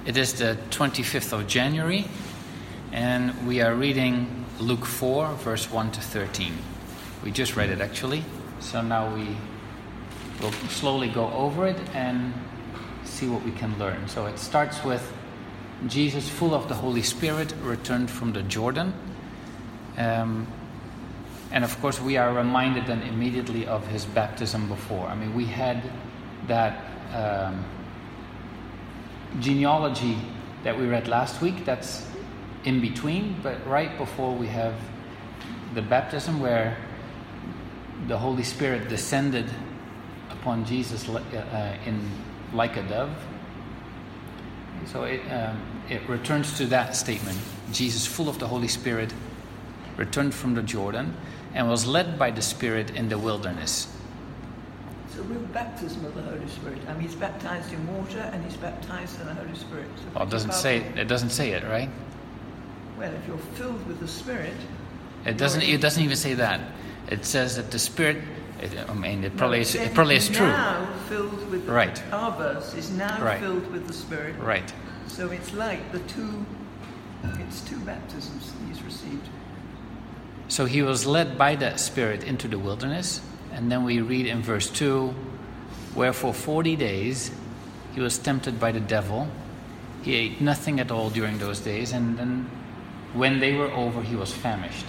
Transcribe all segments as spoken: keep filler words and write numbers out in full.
It is the twenty-fifth of January, and we are reading Luke four, verse one to thirteen. We just read it actually, so now we will slowly go over it and see what we can learn. So it starts with Jesus, full of the Holy Spirit, returned from the Jordan. Um, and of course we are reminded then immediately of his baptism before. I mean, we had that um, genealogy that we read last week, that's in between, but right before we have the baptism where the Holy Spirit descended upon Jesus uh, in like a dove. So it um, it returns to that statement. Jesus, full of the Holy Spirit, returned from the Jordan and was led by the Spirit in the wilderness. It's a real baptism of the Holy Spirit. I mean, he's baptized in water and he's baptized in the Holy Spirit. So well, it doesn't say it doesn't say it, right? Well, if you're filled with the Spirit, it doesn't. It doesn't even say that. It says that the Spirit. It, I mean, it probably no, is. It probably is true. Now filled with the, right. Our verse is now right. filled with the Spirit. Right. So it's like the two. It's two baptisms he's received. So he was led by the Spirit into the wilderness, and then we read in verse two, where for forty days he was tempted by the devil. He ate nothing at all during those days, and then when they were over, he was famished.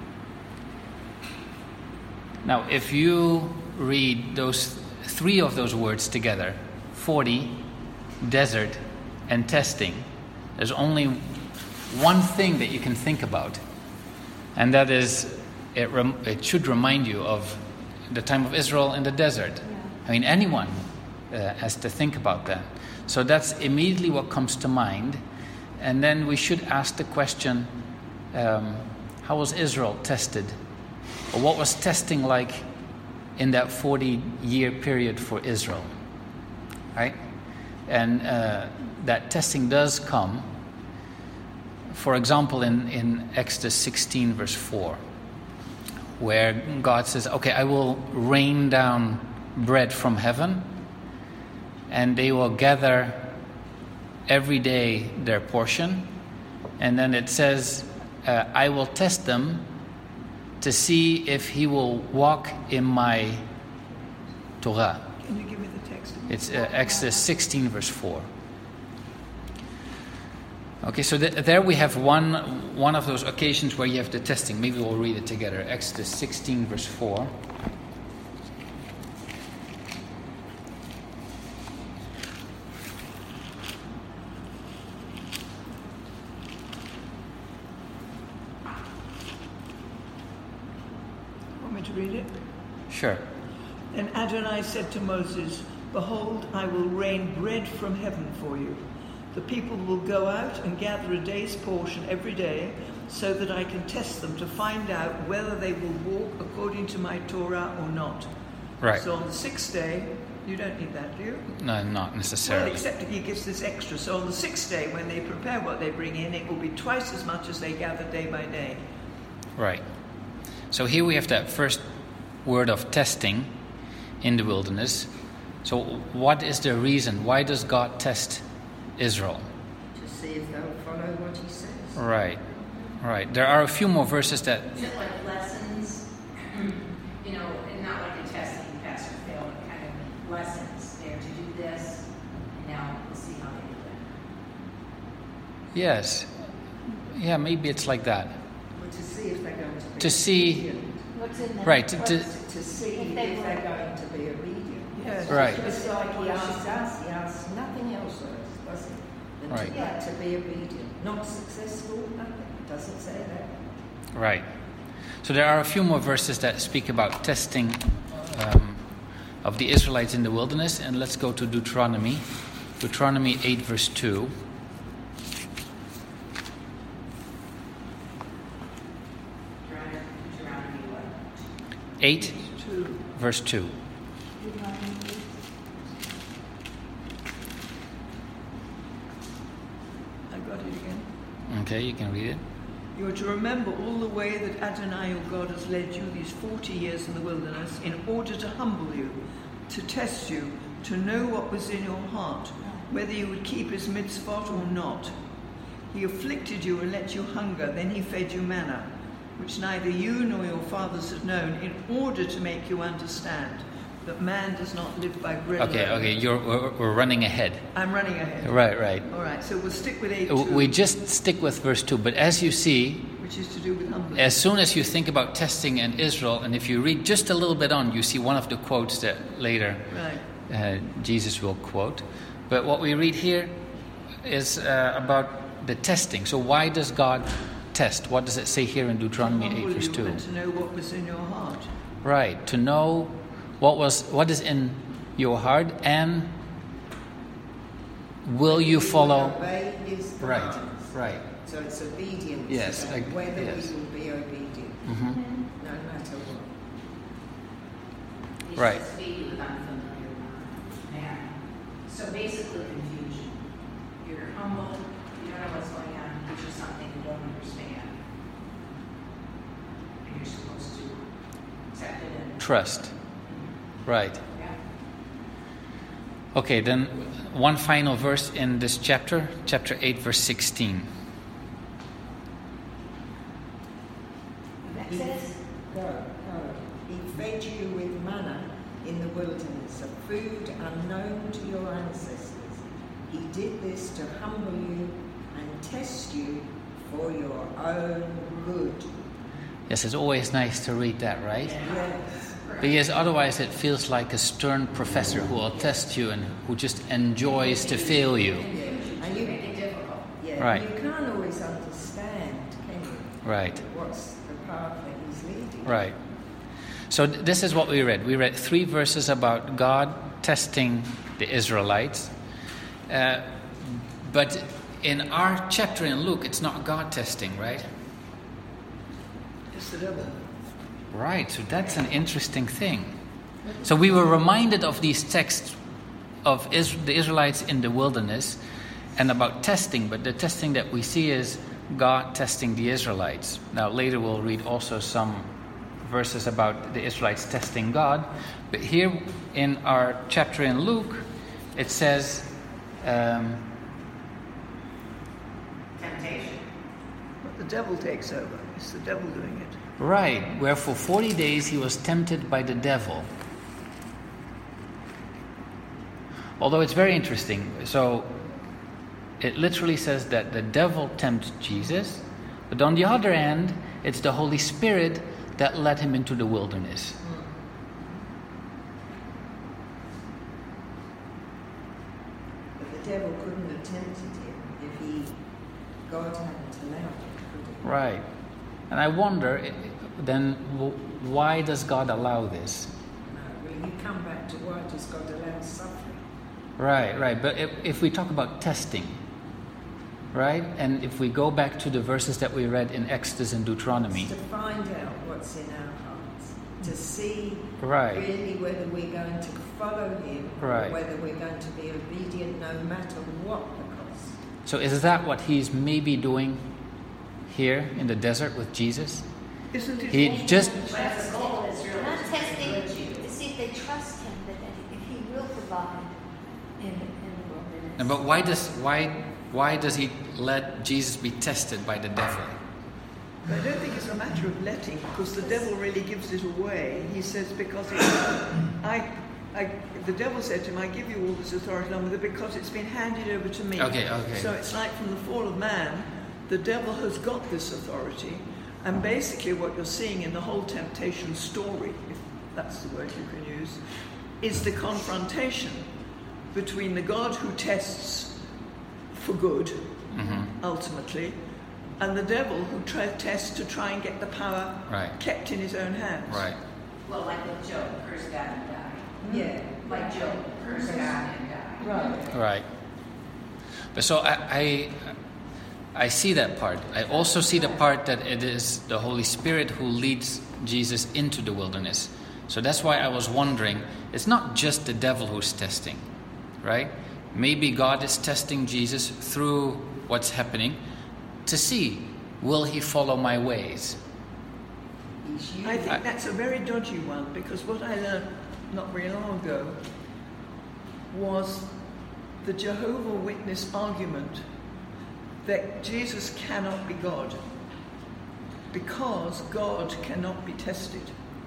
Now, if you read those three of those words together, forty, desert, and testing, there's only one thing that you can think about, and that is it, rem- it should remind you of the time of Israel in the desert. Yeah. I mean, anyone uh, has to think about that. So that's immediately what comes to mind. And then we should ask the question, um, how was Israel tested? Or what was testing like in that forty-year period for Israel? Right? And uh, that testing does come, for example, in, in Exodus sixteen, verse four, where God says, okay, I will rain down bread from heaven, and they will gather every day their portion. And then it says, uh, I will test them to see if he will walk in my Torah. Can you give me the text? It's uh, Exodus sixteen, verse four. Okay, so th- there we have one one of those occasions where you have the testing. Maybe we'll read it together. Exodus sixteen, verse four. Read it? Sure. And Adonai said to Moses, behold, I will rain bread from heaven for you. The people will go out and gather a day's portion every day, so that I can test them to find out whether they will walk according to my Torah or not. Right. So on the sixth day, you don't need that, do you? No, not necessarily. Well, except that he gives this extra. So on the sixth day, when they prepare what they bring in, it will be twice as much as they gather day by day. Right. So here we have that first word of testing in the wilderness. So what is the reason? Why does God test Israel? To see if they'll follow what he says. Right. Right. There are a few more verses that... Is it like lessons? You know, and not like a test that you pass or fail, but kind of lessons there to do this, and now we'll see how they do it. Yes. Yeah, maybe it's like that. Well, to see if they're going to be To see... What's in there? Right. To, to, to, to see if, they if they're going to be obedient. Yes. Right. It's like he asks us, he asks nothing else, does he? Than Right. to, yeah, to be obedient. Not successful, nothing. It doesn't say that. Right. So there are a few more verses that speak about testing um, of the Israelites in the wilderness. And let's go to Deuteronomy. Deuteronomy eight, verse two. eight, verse two. I got it again. Okay, you can read it. You are to remember all the way that Adonai your God has led you these forty years in the wilderness in order to humble you, to test you, to know what was in your heart, whether you would keep his mitzvot or not. He afflicted you and let you hunger, then he fed you manna, which neither you nor your fathers had known, in order to make you understand that man does not live by bread Okay, alone. okay, you're, we're, we're running ahead. I'm running ahead. Right, right. All right, so we'll stick with eight Uh, two, We just stick with verse two, but as you see, which is to do with humbling. as soon as you think about testing in Israel, and if you read just a little bit on, you see one of the quotes that later Right. uh, Jesus will quote. But what we read here is uh, about the testing. So why does God test? What does it say here in Deuteronomy Humble eight verse you two? and to know what was in your heart. Right, to know what was what is in your heart, and will you follow? Obey his Right, commands. right. So it's obedience. Yes, about like- whether yes. we will be obedient, hmm no matter what. He Right. says, "Feed you with unfamiliar manner." So basically confusion. You're humble, you don't know what's going on, he gives you something you don't understand. And you're supposed to accept it and, Trust. Right. yeah. Okay, then one final verse in this chapter, chapter eight, verse sixteen. He, go, go. He fed you with manna in the wilderness, a food unknown to your ancestors. He did this to humble you and test you for your own good. Yes, it's always nice to read that, right? Yes. Because otherwise it feels like a stern professor who will test you and who just enjoys to fail you. And You you, make it difficult. yeah, Right. you can't always understand, can you? Right, What's the path that he's leading? right. So th- this is what we read. We read three verses about God testing the Israelites. Uh, but in our chapter in Luke, it's not God testing, right? It's the devil. Right, so that's an interesting thing. So we were reminded of these texts of Is- the Israelites in the wilderness and about testing, but the testing that we see is God testing the Israelites. Now later we'll read also some verses about the Israelites testing God, but here in our chapter in Luke, it says, um, Temptation. But the devil takes over. It's the devil doing it. right, where for forty days he was tempted by the devil. Although it's very interesting. So it literally says that the devil tempted Jesus, but on the other hand, it's the Holy Spirit that led him into the wilderness. But the devil couldn't have tempted him if he, God hadn't allowed it, could he? Right. And I wonder, i- then w- why does God allow this? No, well, you come back to why does God allow suffering? Right, right. But if, if we talk about testing, right? And if we go back to the verses that we read in Exodus and Deuteronomy, It's to find out what's in our hearts, to see Right. really whether we're going to follow him, Right. or whether we're going to be obedient no matter what the cost. so is that what he's maybe doing here in the desert with Jesus? Isn't it? He also- just, That's the goal, is really Not to testing encourage you. to see if they trust him, but that if he will provide in, in the wilderness. but why does why why does he let Jesus be tested by the devil? I don't think it's a matter of letting, because the devil really gives it away. He says, because it's, I, I, the devil said to him, I give you all this authority along with it because it's been handed over to me. Okay, okay. So it's like from the fall of man, the devil has got this authority. And basically what you're seeing in the whole temptation story, if that's the word you can use, is the confrontation between the God who tests for good, hmm ultimately, and the devil who try, tests to try and get the power Right. kept in his own hands. Right. Well, like with Job, curse God and die. Yeah. Like Job, curse God and die. Right. Right. But so I, I I see that part. I also see the part that it is the Holy Spirit who leads Jesus into the wilderness. So that's why I was wondering, it's not just the devil who's testing, right? Maybe God is testing Jesus through what's happening to see, will he follow my ways? He's I using think that's a very dodgy one, because what I learned not very long ago was the Jehovah Witness argument that Jesus cannot be God because God cannot be tested.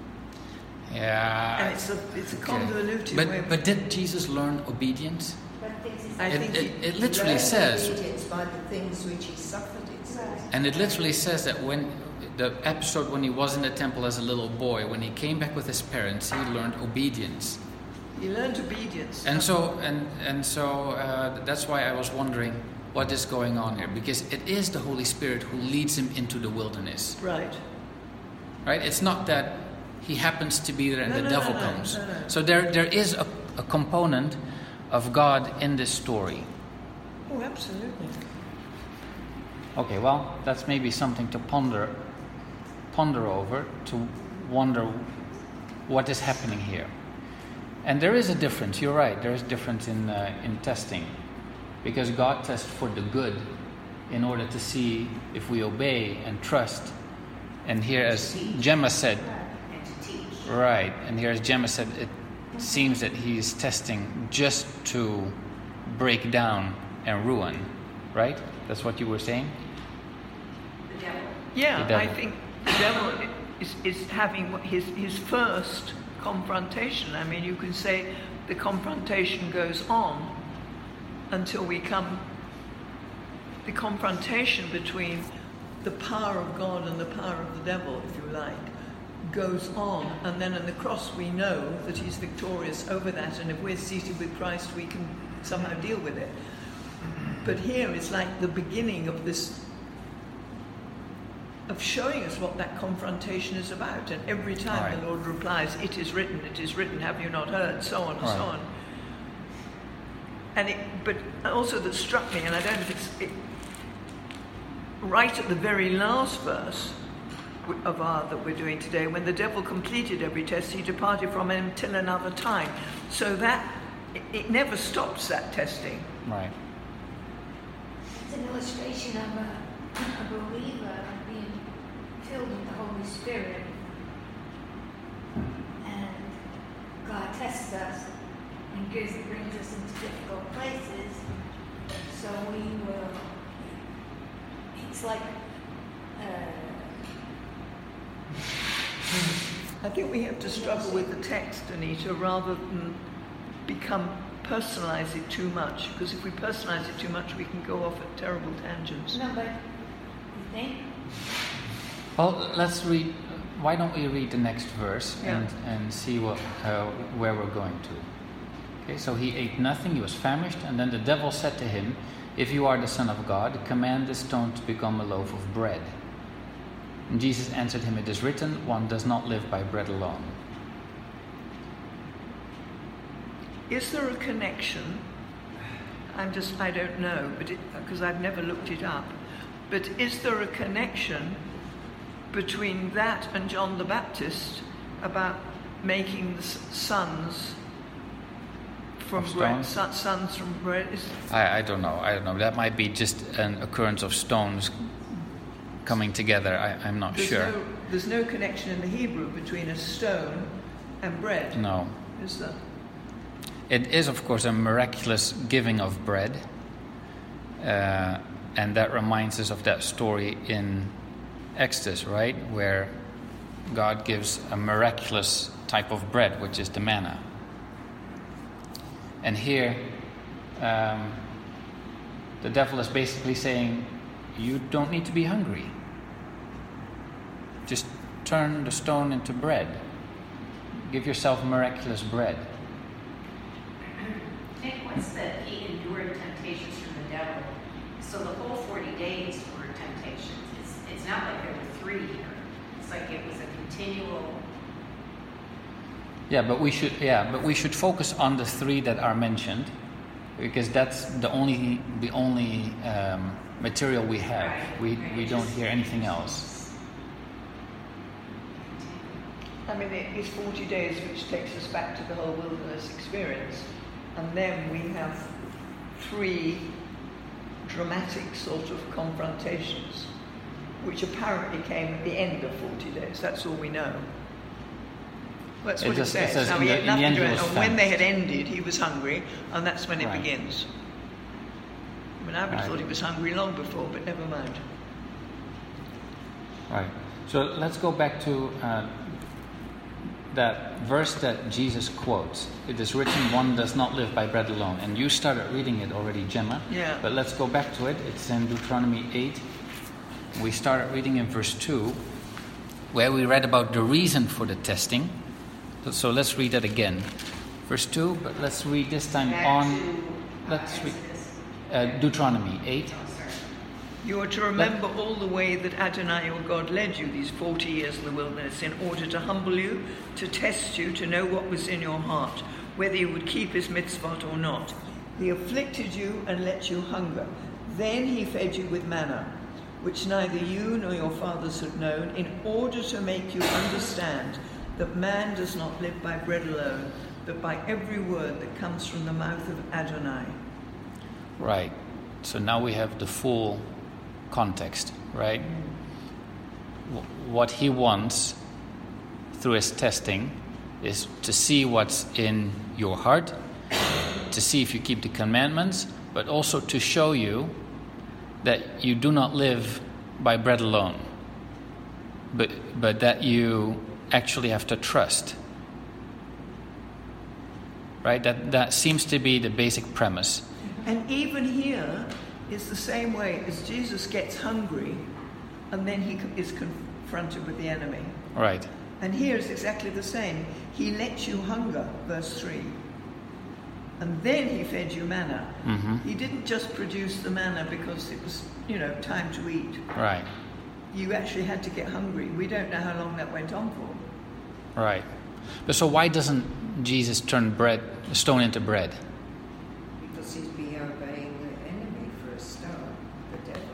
Yeah. And it's a, it's a convoluted but, way of... But did Jesus learn obedience? I It, think it, he, it literally Learn says, obedience by the things which he suffered, it says. and it literally says that when the episode when he was in the temple as a little boy, when he came back with his parents, he learned obedience. he learned obedience. And so, and and so uh, that's why I was wondering what is going on here, because it is the Holy Spirit who leads him into the wilderness, Right. right? It's not that he happens to be there and No, the no, devil no, no, comes. no, no. So there there is a, a component of God in this story. Oh, absolutely. Okay, well, that's maybe something to ponder ponder over, to wonder what is happening here. And there is a difference, you're right, there is a difference in, uh, in testing. Because God tests for the good in order to see if we obey and trust. And here, as Gemma said, And to teach. right, and here as Gemma said, it seems that he is testing just to break down and ruin, right? That's what you were saying? The devil. Yeah, The I devil. think the devil is, is having his, his first confrontation. I mean, you can say the confrontation goes on until we come, the confrontation between the power of God and the power of the devil, if you like, goes on, and then on the cross we know that he's victorious over that, and if we're seated with Christ we can somehow deal with it. But here it's like the beginning of this, of showing us what that confrontation is about, and every time Right. the Lord replies, it is written, it is written, have you not heard, so on and so Right. on. And it, but also that struck me, and I don't know if it's it, right at the very last verse of our that we're doing today, when the devil completed every test, he departed from him till another time. So that it, it never stops that testing. Right. It's an illustration of a, a believer being filled with the Holy Spirit. And God tests us and gives, brings us into difficult places. So we will, it's like, uh, I think we have to struggle with the text, Anita, rather than become personalize it too much. Because if we personalize it too much, we can go off at terrible tangents. no, but you think? Well, let's read. Why don't we read the next verse Yeah. and, and see what uh, where we're going to? Okay, so he ate nothing, he was famished, and then the devil said to him, "If you are the Son of God, command this stone to become a loaf of bread." And Jesus answered him, "It is written, one does not live by bread alone." Is there a connection? I'm just, I don't know, but because I've never looked it up. But is there a connection between that and John the Baptist about making the s- sons from Of bread, stones? son- sons from bread? Is, I, I don't know. I don't know. That might be just an occurrence of stones coming together. I, I'm not there's sure. No, there's no connection in the Hebrew between a stone and bread, No. is there? It is, of course, a miraculous giving of bread. Uh, and that reminds us of that story in Exodus, right? Where God gives a miraculous type of bread, which is the manna. And here, um, the devil is basically saying, you don't need to be hungry. Just turn the stone into bread. Give yourself miraculous bread. Nick, what's the he endured temptations from the devil? So the whole forty days were temptations. It's it's not like there were three here. It's like it was a continual. Yeah, but we should yeah, but we should focus on the three that are mentioned, because that's the only the only um, material we have. Right, We right. we don't hear anything else. I mean, it is forty days, which takes us back to the whole wilderness experience. And then we have three dramatic sort of confrontations, which apparently came at the end of forty days. That's all we know. That's It what it, just- it says. says Now, in he the- ate in the nothing end to he it, was and when they famished. had ended, he was hungry, and that's when it Right. begins. mean, I would have Right. thought he was hungry long before, but never mind. Right. So let's go back to uh, that verse that Jesus quotes. It is written, one does not live by bread alone. And you started reading it already, Gemma. Yeah. But let's go back to it. It's in Deuteronomy eight. We started reading in verse two, where we read about the reason for the testing. So, so let's read that again. Verse two, but let's read this time Back on... to, uh, Let's read Exodus. uh, Deuteronomy eight. Oh, sorry. You are to remember all the way that Adonai your God led you these forty years in the wilderness in order to humble you, to test you, to know what was in your heart, whether you would keep his mitzvot or not. He afflicted you and let you hunger. Then he fed you with manna, which neither you nor your fathers had known, in order to make you understand that man does not live by bread alone, but by every word that comes from the mouth of Adonai. Right. So now we have the full context, right? W- What he wants through his testing is to see what's in your heart, to see if you keep the commandments, but also to show you that you do not live by bread alone, but but that you actually have to trust. Right? That that seems to be the basic premise. And even here is the same way as Jesus gets hungry and then he is confronted with the enemy. Right. And here is exactly the same. He let you hunger, verse three. And then he fed you manna. Mm-hmm. He didn't just produce the manna because it was, you know, time to eat. Right. You actually had to get hungry. We don't know how long that went on for. Right. But so why doesn't Jesus turn bread, stone into bread? Because he'd be obeying the enemy for a start, the devil.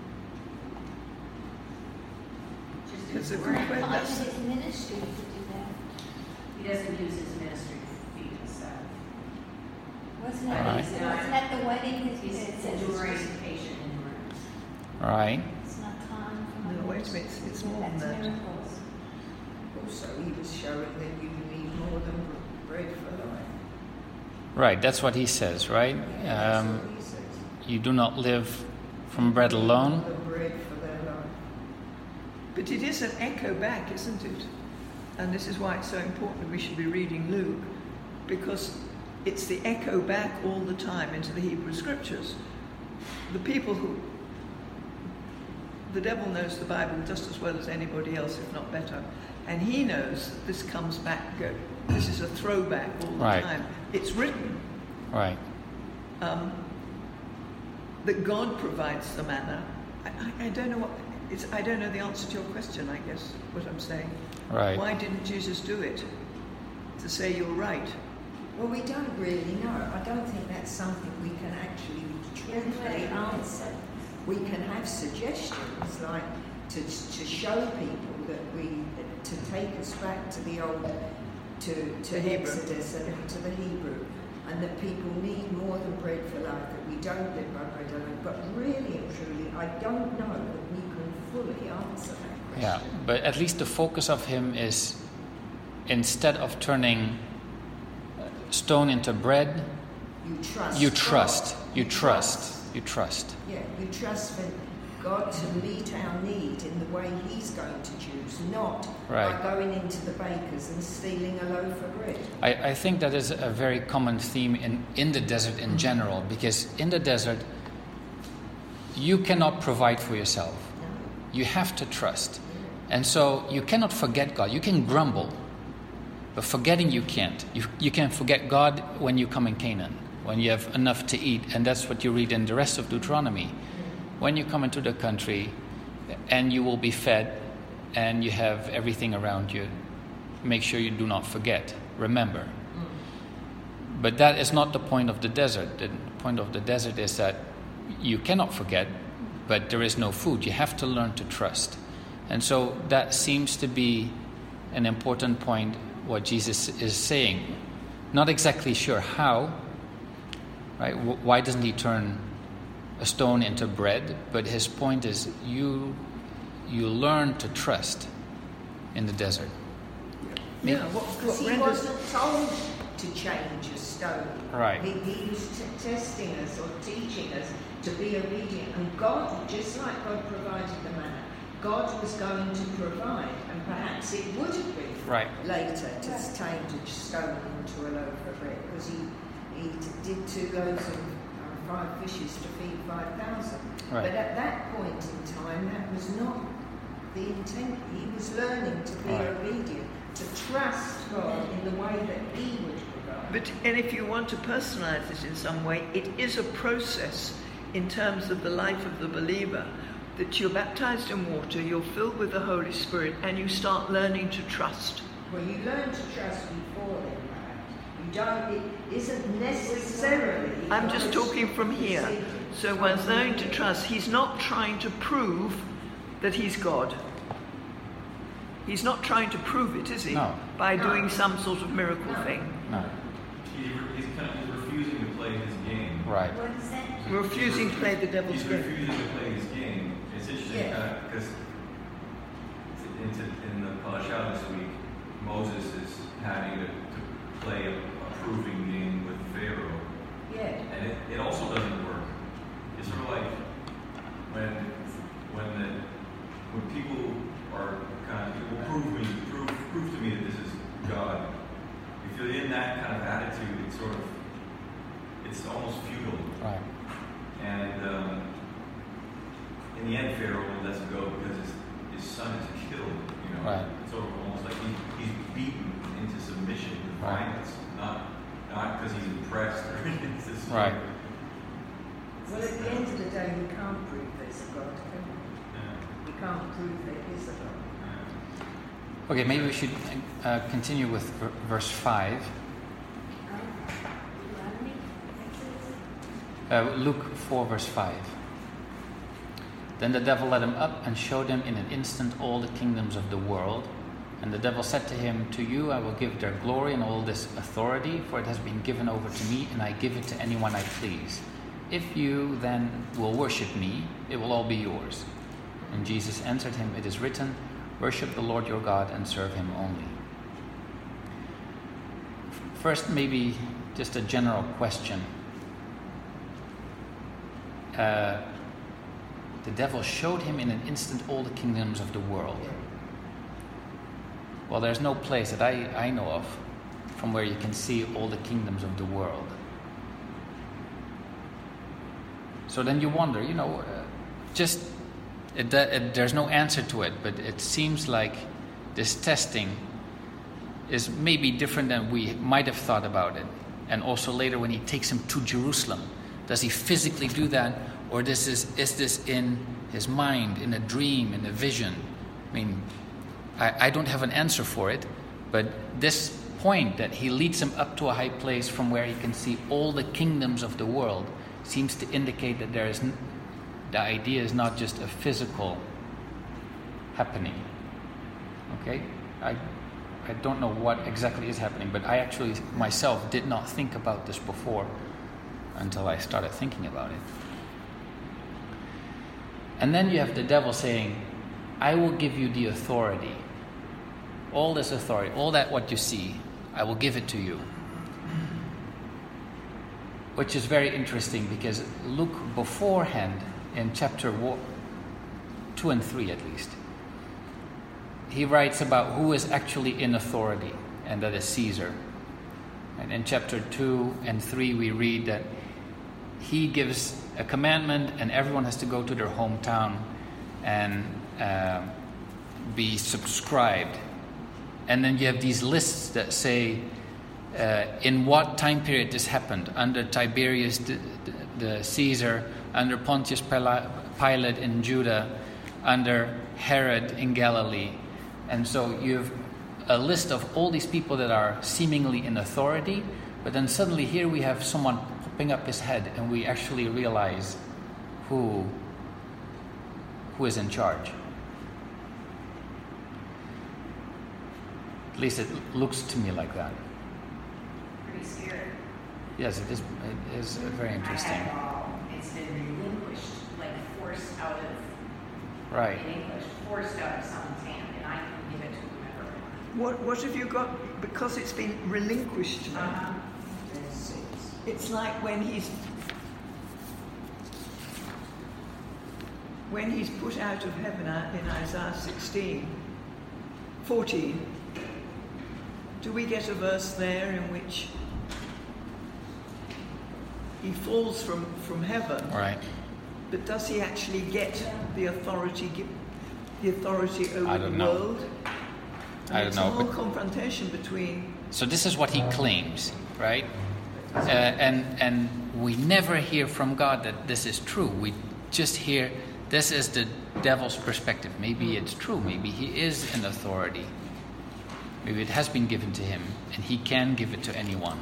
Just It's a his good word. question. Why That's- did his ministry to do that? He doesn't use his ministry to feed himself. Wasn't it, Alright. wasn't at the wedding that he He's said it's enduring just- patient endurance. Right. it's not time for No, wait a minute, it's- it's more than That's that. miracles. Also, he was showing that you need more than bread for life. Right. That's what he says, right? Yeah, that's Um, what he says. you do not live from bread alone. More than bread for their life. But it is an echo back, isn't it? And this is why it's so important we should be reading Luke, because it's the echo back all the time into the Hebrew Scriptures. The people who... The devil knows the Bible just as well as anybody else, if not better. And he knows that this comes back, go, this is a throwback all the Right. time. It's written Right. um, that God provides the manna. I, I, I don't know what... It's, I don't know the answer to your question, I guess, what I'm saying. Right. Why didn't Jesus do it? To say you're right. Well, we don't really know. I don't think that's something we can actually truthfully answer. We can have suggestions, like to to show people that we to take us back to the old to to The Hebrew. Exodus and to the Hebrew, and that people need more than bread for life. That we don't live by bread alone. But really and truly, I don't know that we can fully answer that Yeah. question. But at least the focus of him is, instead of turning stone into bread, You trust. you God. trust. You trust. You trust. Yeah, you trust for God to meet our need in the way He's going to choose, not Right. by going into the baker's and stealing a loaf of bread. I, I think that is a very common theme in, in the desert in general, because in the desert, you cannot provide for yourself. No. You have to trust. And so you cannot forget God. You can grumble, but forgetting you can't. You, you can forget God when you come in Canaan, when you have enough to eat. And that's what you read in the rest of Deuteronomy. When you come into the country and you will be fed and you have everything around you, make sure you do not forget. Remember. But that is not the point of the desert. The point of the desert is that you cannot forget, but there is no food. You have to learn to trust. And so that seems to be an important point, what Jesus is saying. Not exactly sure how, right? Why doesn't he turn a stone into bread? But his point is you you learn to trust in the desert. Yeah, what, Because what He renders... wasn't told to change a stone. Right. He, he was t- testing us or teaching us to be be obedient. And God, just like God provided the manna, God was going to provide, and perhaps it would have been Right. later to change a stone into a loaf of bread, because he, he did two loaves of uh, five fishes to feed five thousand. Right. But at that point in time, that was not the intent. He was learning to be Right. obedient, to trust God in the way that he would provide. But and if you want to personalize it in some way, it is a process in terms of the life of the believer, that you're baptized in water, you're filled with the Holy Spirit, and you start learning to trust. Well, you learn to trust before then, perhaps. You don't, it isn't necessarily... I'm just talking from here. So one's learning to trust. He's not trying to prove that he's God. He's not trying to prove it, is he? No. By No. doing some sort of miracle No. thing. No. He's, he's kind of he's refusing to play his game. Right. What is that? We're refusing to play the devil's He's game. refusing to play his game. It's interesting Yeah. because in, in the Parashah this week, Moses is having to, to play a, a proving game with Pharaoh. Yeah. And it, it also doesn't work. It's sort of like when when the when people are kind of people prove me prove prove to me that this is God. If you're in that kind of attitude, it's sort of it's almost futile. Right. And um, in the end, Pharaoh lets him go because his, his son is killed. You know, Right. it's sort of almost like he, he's beaten into submission with Right. violence, not not because he's impressed or anything. It's just Right. Well, at the end of the day, you can't prove there's a God, can you? Yeah, You can't prove there is a God. yeah. Okay, maybe we should uh, continue with v- verse five. Uh, Luke four, verse five. Then the devil led him up and showed him in an instant all the kingdoms of the world. And the devil said to him, "To you I will give their glory and all this authority, for it has been given over to me, and I give it to anyone I please. If you then will worship me, it will all be yours." And Jesus answered him, "It is written, worship the Lord your God and serve him only." First, maybe just a general question. Uh, the devil showed him in an instant all the kingdoms of the world. Well, there's no place that I, I know of from where you can see all the kingdoms of the world. So then you wonder, you know, uh, just it, that, it, there's no answer to it, but it seems like this testing is maybe different than we might have thought about it. And also later when he takes him to Jerusalem, does he physically do that, or this is is this in his mind, in a dream, in a vision? I mean, I, I don't have an answer for it, but this point that he leads him up to a high place from where he can see all the kingdoms of the world seems to indicate that there is n- the idea is not just a physical happening. Okay, I I don't know what exactly is happening, but I actually myself did not think about this before until I started thinking about it. And then you have the devil saying, "I will give you the authority, all this authority, all that what you see, I will give it to you." Which is very interesting because Luke beforehand, in chapter two and three at least, he writes about who is actually in authority, and that is Caesar. And in chapter two and three we read that he gives a commandment and everyone has to go to their hometown and uh, be subscribed. And then you have these lists that say uh, in what time period this happened, under Tiberius the, the, the Caesar, under Pontius Pilate in Judah, under Herod in Galilee. And so you have a list of all these people that are seemingly in authority, but then suddenly here we have someone popping up his head and we actually realize who who is in charge. At least it looks to me like that. Pretty scary. Yes, it is. It is very interesting. I have all, it's been relinquished, like forced out of, Right. in English, forced out of someone's hand, and I can give it to whomever I want. What what have you got? Because it's been relinquished to me. Uh-huh. There's six. It's like when he's when he's put out of heaven in Isaiah sixteen, fourteen, do we get a verse there in which he falls from, from heaven? Right. But does he actually get the authority, the authority over I don't the know. world? And I don't it's know, a whole but- confrontation between. So this is what he claims, right? Uh, and and we never hear from God that this is true. We just hear this is the devil's perspective. Maybe it's true. Maybe he is an authority. Maybe it has been given to him and he can give it to anyone.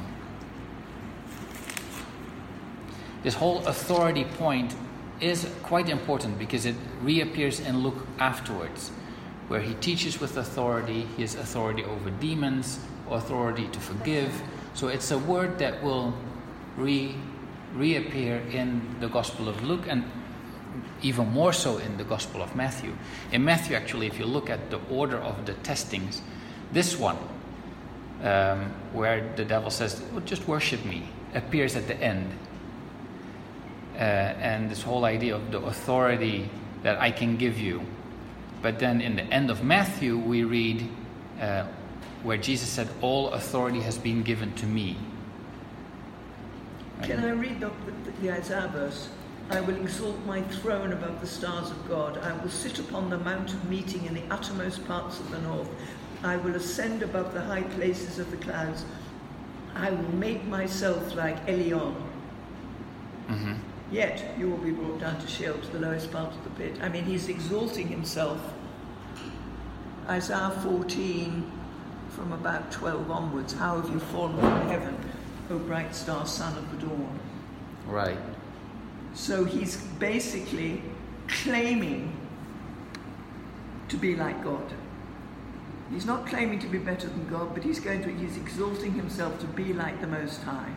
This whole authority point is quite important because it reappears in Luke afterwards, where he teaches with authority. He has authority over demons, authority to forgive. So it's a word that will re reappear in the Gospel of Luke and even more so in the Gospel of Matthew. In Matthew, actually, if you look at the order of the testings, this one, um, where the devil says, well, just worship me, appears at the end. Uh, and this whole idea of the authority that I can give you. But then in the end of Matthew, we read uh, where Jesus said, all authority has been given to me. Right? Can I read the, the, the Isaiah verse? I will exalt my throne above the stars of God. I will sit upon the mount of meeting in the uttermost parts of the north. I will ascend above the high places of the clouds. I will make myself like Elion. Mm-hmm. Yet you will be brought down to Sheol, to the lowest part of the pit. I mean, he's exalting himself. Isaiah fourteen, from about twelve onwards. How have you fallen from heaven, O bright star, son of the dawn? Right. So he's basically claiming to be like God. He's not claiming to be better than God, but he's going to, he's exalting himself to be like the Most High.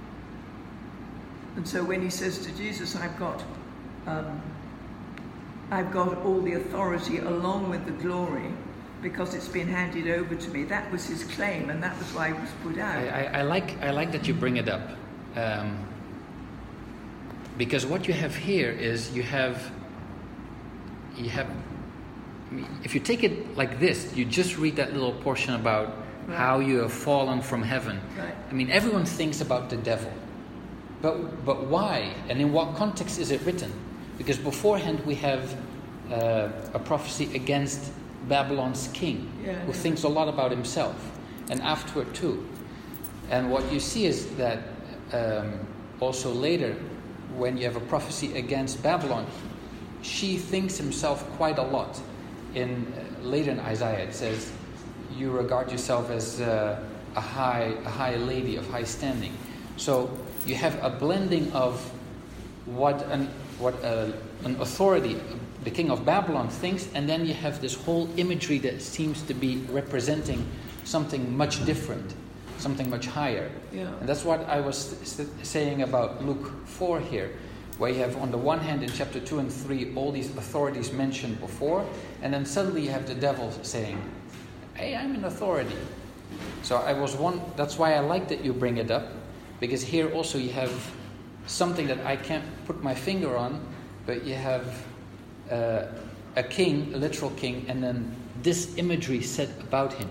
And so when he says to Jesus, I've got, um, I've got all the authority along with the glory because it's been handed over to me, that was his claim, and that was why he was put out. I, I, I like I like that you bring it up, um, because what you have here is you have you have if you take it like this, you just read that little portion about right. how you have fallen from heaven. Right. I mean, everyone thinks about the devil. But but why? And in what context is it written? Because beforehand we have uh, a prophecy against Babylon's king, yeah, who yeah. thinks a lot about himself, and afterward too. And what you see is that um, also later, when you have a prophecy against Babylon, she thinks himself quite a lot. In uh, later in Isaiah, it says, "You regard yourself as uh, a high a high lady of high standing." So you have a blending of what an what a, an authority, the king of Babylon, thinks, and then you have this whole imagery that seems to be representing something much different, something much higher. Yeah. And that's what I was st- saying about Luke four here, where you have on the one hand in chapter two and three all these authorities mentioned before, and then suddenly you have the devil saying, "Hey, I'm an authority." So I was one. That's why I like that you bring it up. Because here also you have something that I can't put my finger on, but you have uh, a king, a literal king, and then this imagery said about him.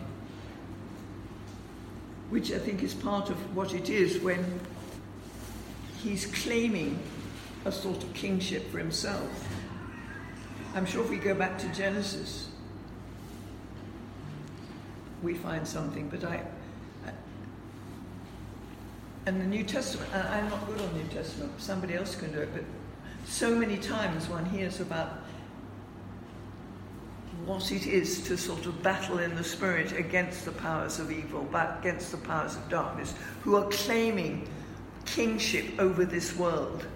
Which I think is part of what it is when he's claiming a sort of kingship for himself. I'm sure if we go back to Genesis, we find something, but I... And the New Testament, and I'm not good on the New Testament, somebody else can do it, but so many times one hears about what it is to sort of battle in the spirit against the powers of evil, against the powers of darkness, who are claiming kingship over this world.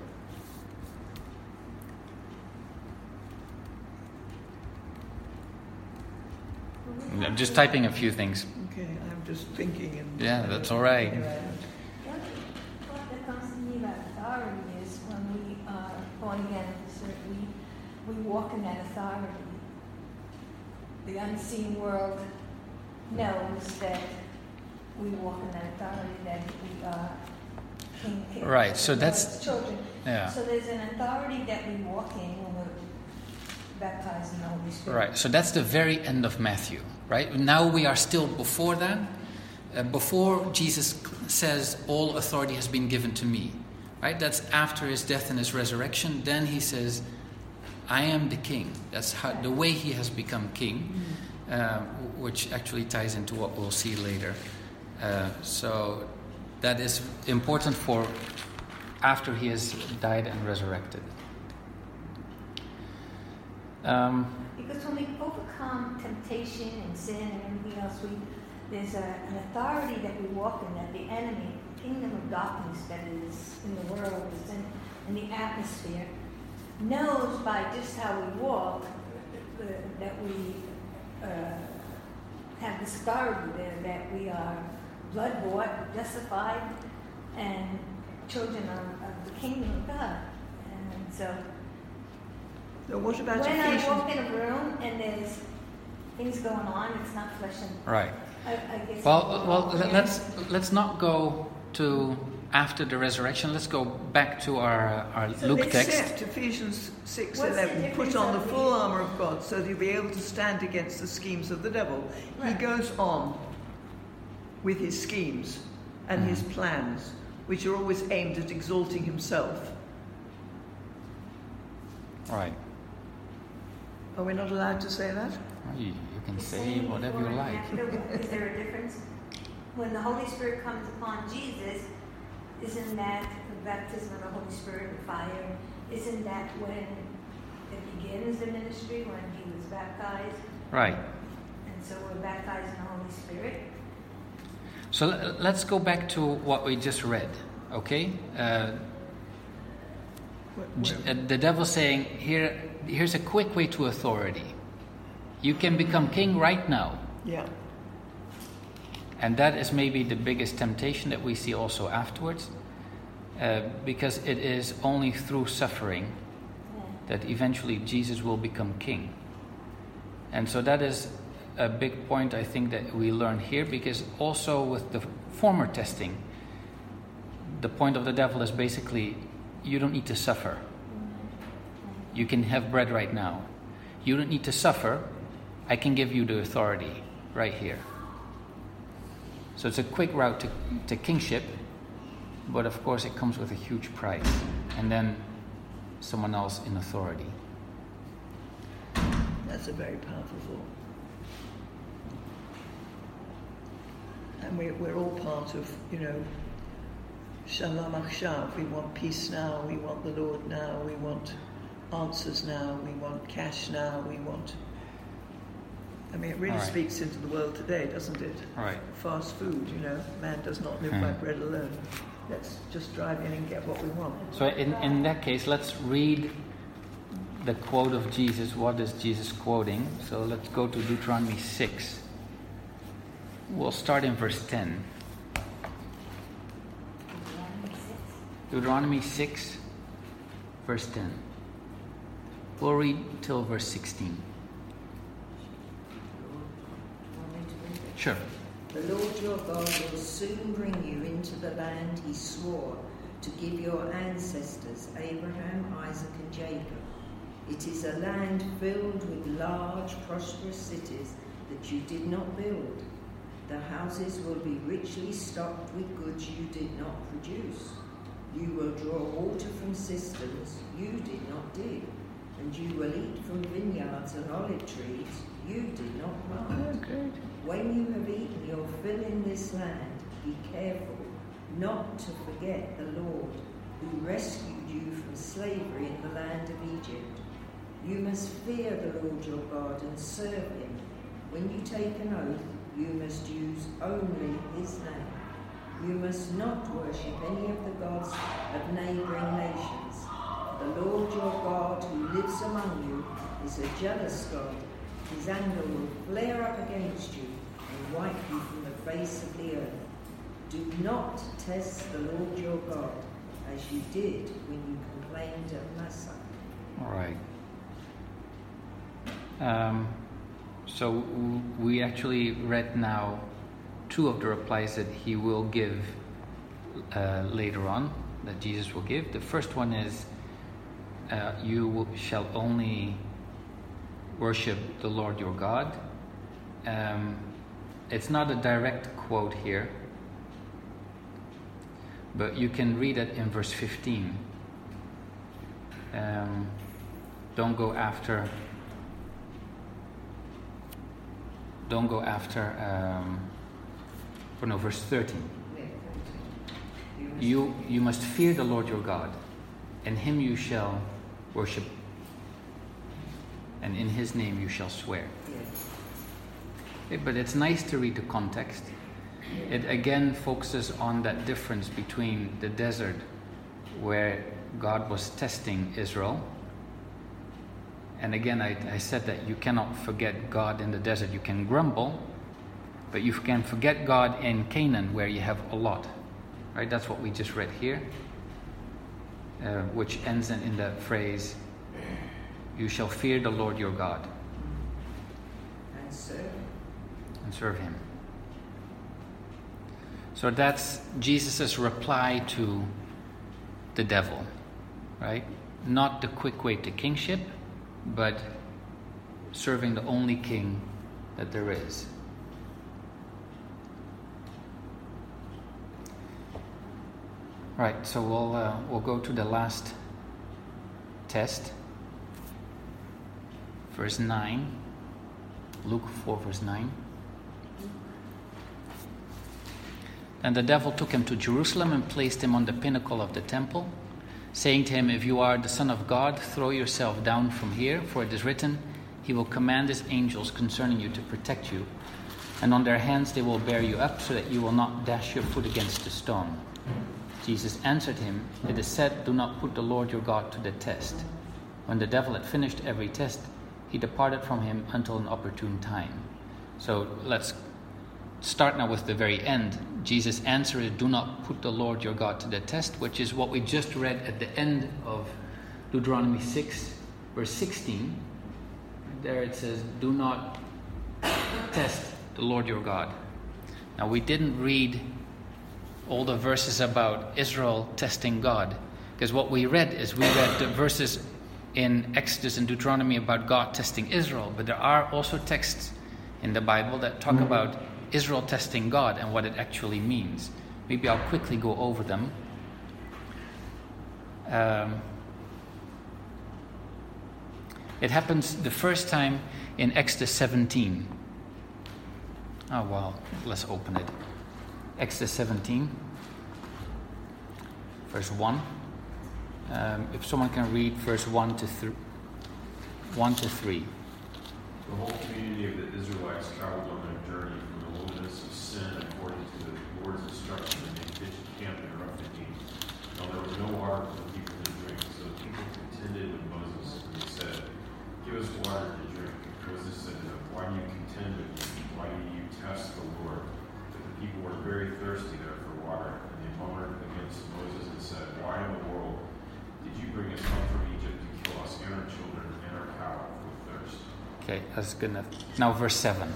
I'm just typing a few things. Okay, I'm just thinking. And Yeah, that's all right. What, what that comes to me about authority is when we are born again, so we, we walk in that authority. The unseen world knows that we walk in that authority, that we are king, king, Right, so that's- God's children. Yeah. So there's an authority that we walk in when we're baptized in the Holy Spirit. Right, so that's the very end of Matthew, right? Now we are still before that. Uh, before Jesus says, all authority has been given to me, right? That's after his death and his resurrection. Then he says, I am the king. That's how, the way he has become king, uh, which actually ties into what we'll see later. Uh, so that is important for after he has died and resurrected. Um, Because when we overcome temptation and sin and everything else, we there's a, an authority that we walk in, that the enemy, the kingdom of darkness that is in the world, is in, in the atmosphere, knows by just how we walk uh, that we uh, have this authority there, that we are blood-bought, justified, and children of, of the kingdom of God. And so, So what about when I Ephesians? walk in a room and there's things going on, it's not flesh and right. I, I guess Well, well, let's let's not go to after the resurrection. Let's go back to our our So Luke let's text. set Ephesians six What's the eleven. difference Put on the of full the- armour of God so that you'll be able to stand against the schemes of the devil. He Right. goes on with his schemes and his plans, which are always aimed at exalting himself. Right. Are we not allowed to say that? You, you can The say same whatever before you and like. after. Is there a difference? When the Holy Spirit comes upon Jesus, isn't that the baptism of the Holy Spirit and fire? Isn't that when it begins the ministry, when he was baptized? Right. And so we're baptized in the Holy Spirit. So l- let's go back to what we just read. Okay. Uh, Wh- J- where- uh, the devil saying, here, here's a quick way to authority. You can become king right now. Yeah. And that is maybe the biggest temptation that we see also afterwards. Uh, because it is only through suffering that eventually Jesus will become king. And so that is a big point, I think, that we learn here, because also with the former testing, the point of the devil is basically, you don't need to suffer. You can have bread right now. You don't need to suffer. I can give you the authority right here. So it's a quick route to, to kingship, but of course it comes with a huge price. And then someone else in authority. That's a very powerful thought. And we, we're all part of, you know, Shalom Achshav. We want peace now, we want the Lord now, we want answers now, we want cash now, we want... I mean, it really All right. speaks into the world today, doesn't it? Right. Fast food, you know, man does not live Hmm. by bread alone. Let's just drive in and get what we want. So in, in that case, let's read the quote of Jesus. What is Jesus quoting? So let's go to Deuteronomy six. We'll start in verse ten. Deuteronomy six, verse ten. We'll read till verse sixteen. Want me to read it? Sure. The Lord your God will soon bring you into the land he swore to give your ancestors, Abraham, Isaac and Jacob. It is a land filled with large, prosperous cities that you did not build. The houses will be richly stocked with goods you did not produce. You will draw water from cisterns you did not dig, and you will eat from vineyards and olive trees you did not plant. good. When you have eaten your fill in this land, be careful not to forget the Lord, who rescued you from slavery in the land of Egypt. You must fear the Lord your God and serve him. When you take an oath, you must use only his name. You must not worship any of the gods of neighbouring nations. The Lord your God, who lives among you, is a jealous God. His anger will flare up against you and wipe you from the face of the earth. Do not test the Lord your God as you did when you complained at Massah. All right. Um, so w- we actually read now two of the replies that he will give uh, later on, that Jesus will give. The first one is, uh, you will, shall only worship the Lord your God. Um, it's not a direct quote here, but you can read it in verse fifteen. Um, don't go after don't go after um, oh no, verse thirteen. You you must fear the Lord your God, and him you shall worship, and in his name you shall swear. Okay, but it's nice to read the context. It again focuses on that difference between the desert, where God was testing Israel. And again, I, I said that you cannot forget God in the desert. You can grumble, but you can forget God in Canaan, where you have a lot. Right? That's what we just read here, uh, which ends in, in the phrase, you shall fear the Lord your God. And serve. And serve him. So that's Jesus' reply to the devil, right? Not the quick way to kingship, but serving the only king that there is. Right, so we'll uh, we'll go to the last test. Verse nine. Luke four, verse nine. And the devil took him to Jerusalem and placed him on the pinnacle of the temple, saying to him, if you are the Son of God, throw yourself down from here, for it is written, he will command his angels concerning you to protect you, and on their hands they will bear you up, so that you will not dash your foot against a stone. Jesus answered him, it is said, do not put the Lord your God to the test. When the devil had finished every test, he departed from him until an opportune time. So let's start now with the very end. Jesus answered, do not put the Lord your God to the test, which is what we just read at the end of Deuteronomy six, verse sixteen. There it says, do not test the Lord your God. Now we didn't read all the verses about Israel testing God, because what we read is we read the verses in Exodus and Deuteronomy about God testing Israel, but there are also texts in the Bible that talk about Israel testing God and what it actually means. Maybe I'll quickly go over them. Um, it happens the first time in Exodus seventeen. Oh, well, let's open it. Exodus seventeen, verse one. Um, if someone can read verse one to three. one to three. The whole community of the Israelites traveled on their journey from the wilderness of Sin according to the Lord's instruction, and they pitched camp in Rephidim. Now there was no water for the people to drink, so the people contended with Moses, and they said, give us water to drink. Moses said to them, why do you contend with me? Why do you test the Lord? But the people were very thirsty there for water, and they murmured against Moses and said, why in the world did you bring us up from Egypt to kill us and our children and our cattle with thirst? Okay, that's good enough. Now verse seven.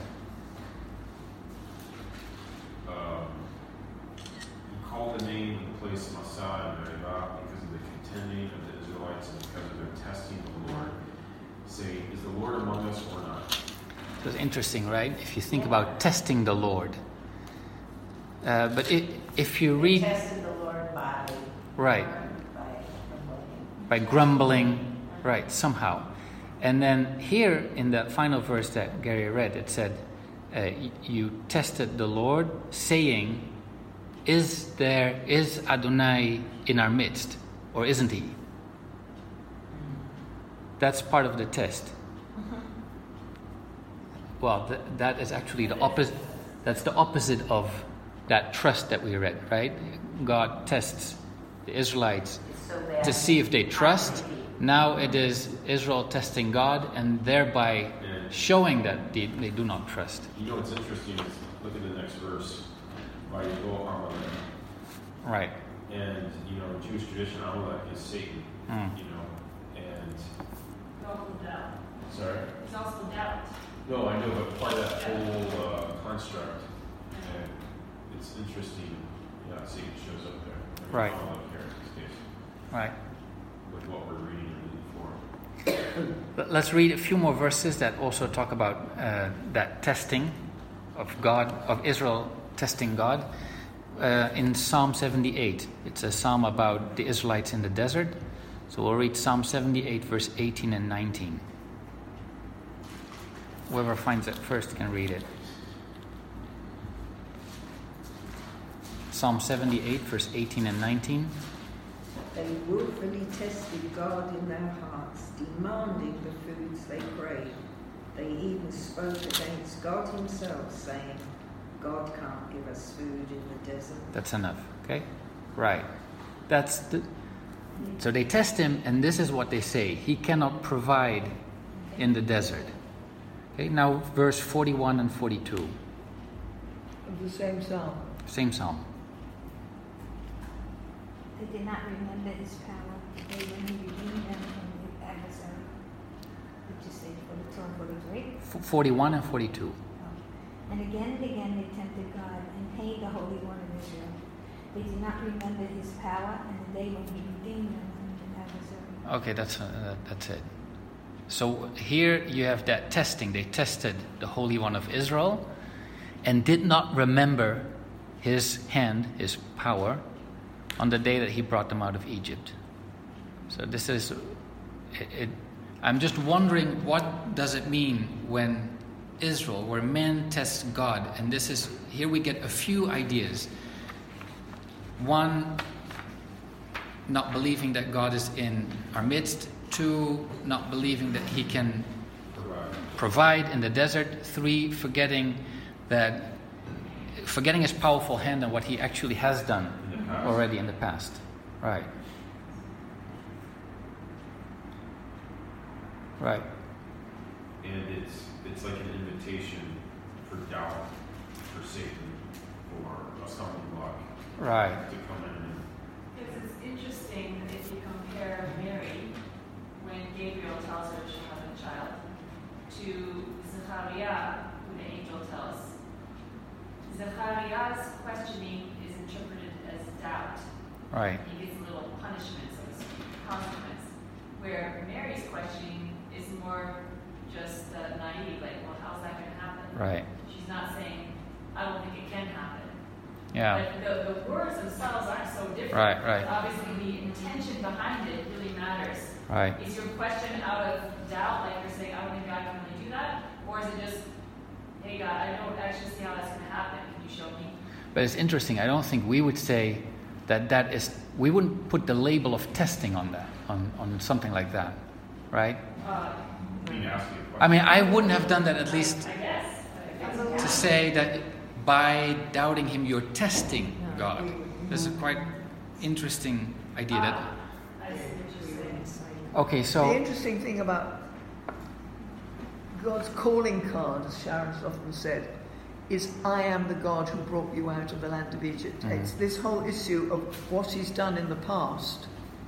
Um, he called the name of the place Massah and Meribah because of the contending of the Israelites and because of their testing the Lord, saying, is the Lord among us or not? That's interesting, right? If you think about testing the Lord. Uh, but it, if you They read... tested the Lord by, Right. by grumbling. By grumbling, right, somehow. And then here in the final verse that Gary read, it said, uh, you tested the Lord, saying, is there, is Adonai in our midst, or isn't he? That's part of the test. Well, th- that is actually the opposite. That's the opposite of that trust that we read, right? God tests the Israelites It's so bad. to see if they trust. Now it is Israel testing God and thereby showing that they, they do not trust. You know what's interesting is, look at the next verse. Vayigol Amalek. Right. And, you know, in Jewish tradition, Amalek is Satan, Mm. you know, and... It's also doubt. Sorry? It's also doubt. No, I know, but apply that whole uh, construct, and it's interesting, yeah, Satan shows up there. I mean, Right. Amalek here in this case, Right. with what we're reading in the form. Let's read a few more verses that also talk about uh, that testing of God, of Israel testing God. Uh, in Psalm seventy-eight, it's a psalm about the Israelites in the desert. So we'll read Psalm seventy-eight, verse eighteen and nineteen. Whoever finds it first can read it. Psalm seventy-eight, verse eighteen and nineteen. They willfully tested God in their hearts, demanding the foods they craved. They even spoke against God himself, saying, God can't give us food in the desert. That's enough, okay? Right. That's the... So they test him, and this is what they say. He cannot provide in the desert. Okay, now verse forty-one and forty-two. Of the same psalm. Same psalm. They did not remember his power. They when he redeemed them from the adversary. Which is stage forty-two and forty-three. F- forty-one and forty-two. And again and again they tempted God and pained the Holy One of Israel. They did not remember his power and the day when he redeemed them from the adversary. Okay, that's uh, that's it. So here you have that testing. They tested the Holy One of Israel and did not remember his hand, his power, on the day that he brought them out of Egypt. So this is, it, it, I'm just wondering, what does it mean when Israel, where men test God? And this is, here we get a few ideas. One, not believing that God is in our midst. Two, not believing that he can provide in the desert. Three, forgetting that, forgetting his powerful hand and what he actually has done already in the past. Right. Right. And it's it's like an invitation for doubt, for Satan, for a stumbling block. Right. To come in and It's, it's interesting that if you compare Mary, when Gabriel tells her she'll have a child, to Zechariah, who the angel tells. Zechariah's questioning is interpreted as doubt. Right. He gets a little punishment, so to speak, consequence. Where Mary's questioning is more just uh, naive, like, well, how's that going to happen? Right. She's not saying, I don't think it can happen. Yeah. But the, the words themselves aren't so different. Right, right. But obviously, the intention behind it really matters. Right. Is your question out of doubt, like you're saying, I don't think God can really do that? Or is it just, hey, God, I don't actually see how that's going to happen. Can you show me? But it's interesting. I don't think we would say that that is, we wouldn't put the label of testing on that, on, on something like that, right? Uh, I mean, ask you a question. I mean, I wouldn't have done that at least I guess. I guess. to say that by doubting him, you're testing God. This is quite interesting idea. That Ah, I see what you're saying. okay, The so interesting thing about God's calling card, as Sharon's often said, is I am the God who brought you out of the land of Egypt. Mhm. It's this whole issue of what he's done in the past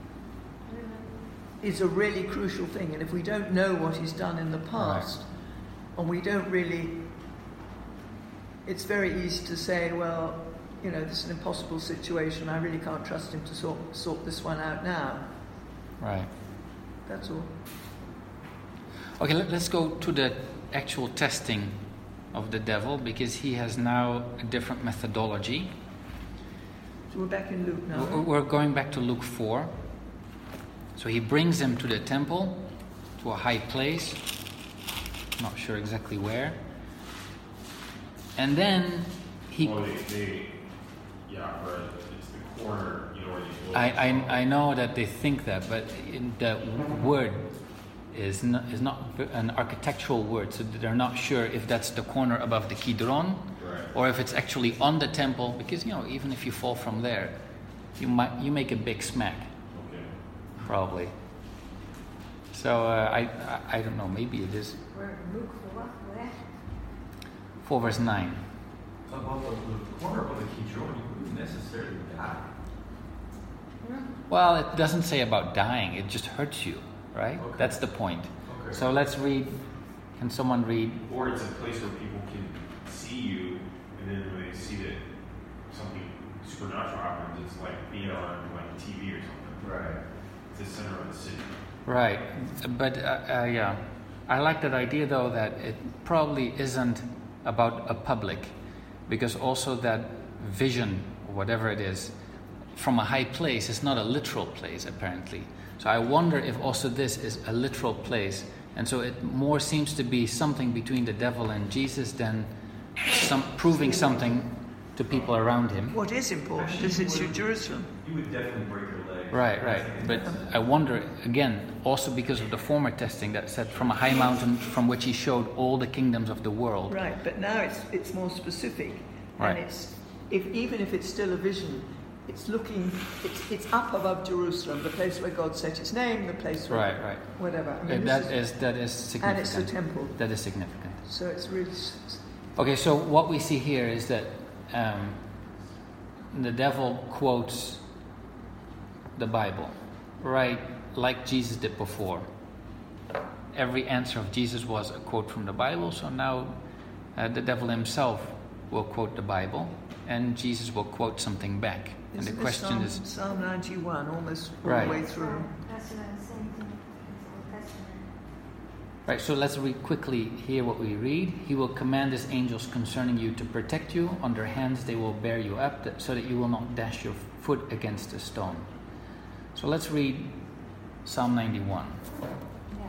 is a really crucial thing. And if we don't know what he's done in the past, and we don't really, it's very easy to say, well, you know, this is an impossible situation. I really can't trust him to sort, sort this one out now. right. That's all. Okay, let, let's go to the actual testing of the devil, because he has now a different methodology. So we're back in Luke now. We're we're going back to Luke four. So he brings him to the temple, to a high place, not sure exactly where. And then he... Well, they, they, yeah, but it's the corner, you know, where these I, buildings are. I, I know that they think that, but in the word is not, is not an architectural word, so they're not sure if that's the corner above the Kidron, Right. or if it's actually on the temple, because, you know, even if you fall from there, you might you make a big smack, Okay. probably. So uh, I, I I don't know, maybe it is Where Luke four, where? four verse nine. Above the, the corner of the Kidron, you wouldn't necessarily die. Well, it doesn't say about dying, it just hurts you, right? Okay. That's the point. Okay. So let's read, can someone read? Or it's a place where people can see you, and then when they see that something supernatural happens, it's like being on like T V or something. Right. It's the center of the city. Right, but uh, uh, yeah, I like that idea though that it probably isn't about a public, because also that vision, or whatever it is, from a high place is not a literal place apparently. So I wonder if also this is a literal place, and so it more seems to be something between the devil and Jesus than some proving something to people around him. What is important is it's your Jerusalem. You would definitely break your leg. Right, right. But I wonder, again, also because of the former testing that said from a high mountain from which he showed all the kingdoms of the world. Right, but now it's it's more specific. Right. And it's if even if it's still a vision, it's looking it's it's up above Jerusalem, the place where God set his name, the place where Right, right. whatever. I mean, And this that is that is significant. and it's the temple. That is significant. So it's really s- Okay, so what we see here is that um, the devil quotes the Bible, right, like Jesus did before. Every answer of Jesus was a quote from the Bible, so now uh, the devil himself will quote the Bible, and Jesus will quote something back. And the Isn't question this is, Psalm, Psalm ninety-one, almost all Right. the way through. That's the same thing as Old Testament. right, so let's read quickly here what we read. He will command his angels concerning you to protect you. On their hands they will bear you up, that, so that you will not dash your foot against a stone. So let's read Psalm ninety-one. Yeah.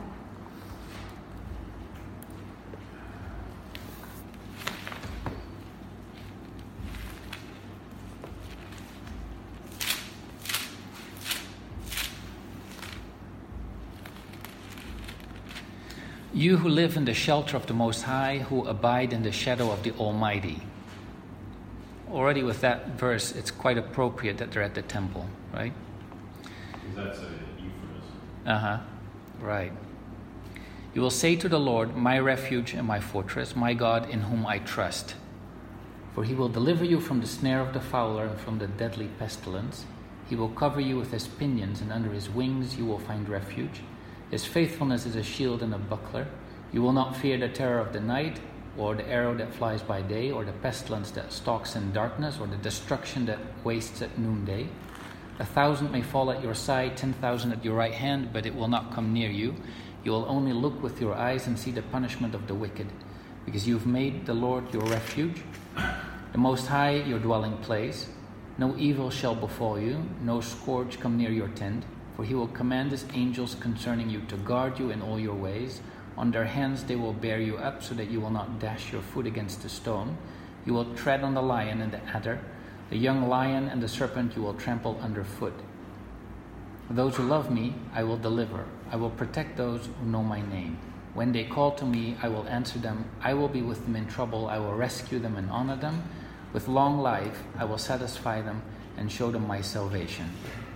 You who live in the shelter of the Most High, who abide in the shadow of the Almighty. Already with that verse, it's quite appropriate that they're at the temple, right? Because that's a euphemism. Uh-huh, right. You will say to the Lord, my refuge and my fortress, my God in whom I trust. For he will deliver you from the snare of the fowler and from the deadly pestilence. He will cover you with his pinions, and under his wings you will find refuge. His faithfulness is a shield and a buckler. You will not fear the terror of the night, or the arrow that flies by day, or the pestilence that stalks in darkness, or the destruction that wastes at noonday. A thousand may fall at your side, ten thousand at your right hand, but it will not come near you. You will only look with your eyes and see the punishment of the wicked, because you have made the Lord your refuge, the Most High your dwelling place. No evil shall befall you, no scourge come near your tent. For he will command his angels concerning you to guard you in all your ways. On their hands they will bear you up, so that you will not dash your foot against a stone. You will tread on the lion and the adder. The young lion and the serpent you will trample underfoot. Those who love me I will deliver. I will protect those who know my name. When they call to me, I will answer them. I will be with them in trouble. I will rescue them and honor them. With long life I will satisfy them and show them my salvation.